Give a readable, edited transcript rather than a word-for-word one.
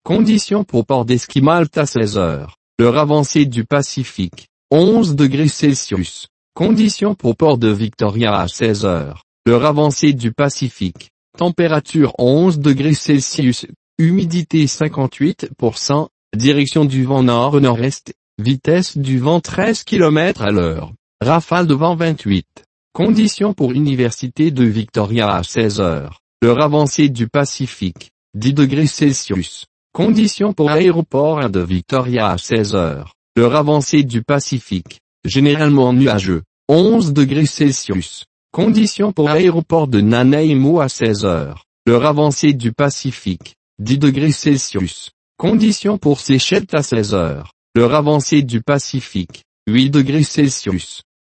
Conditions pour port d'Esquimalt à 16 heures. L'heure avancée du Pacifique, 11 degrés Celsius. Conditions pour port de Victoria à 16 heures. L'heure avancée du Pacifique, température 11 degrés Celsius, humidité 58%, direction du vent nord-nord-est, vitesse du vent 13 km à l'heure, rafale de vent 28. Conditions pour Université de Victoria à 16 heures. L'heure avancée du Pacifique, 10 degrés Celsius. Conditions pour Aéroport de Victoria à 16 heures. L'heure avancée du Pacifique, généralement nuageux, 11 degrés Celsius. Conditions pour Aéroport de Nanaimo à 16 heures. L'heure avancée du Pacifique, 10 degrés Celsius. Conditions pour Seychelles à 16 heures. L'heure avancée du Pacifique, 8 degrés Celsius.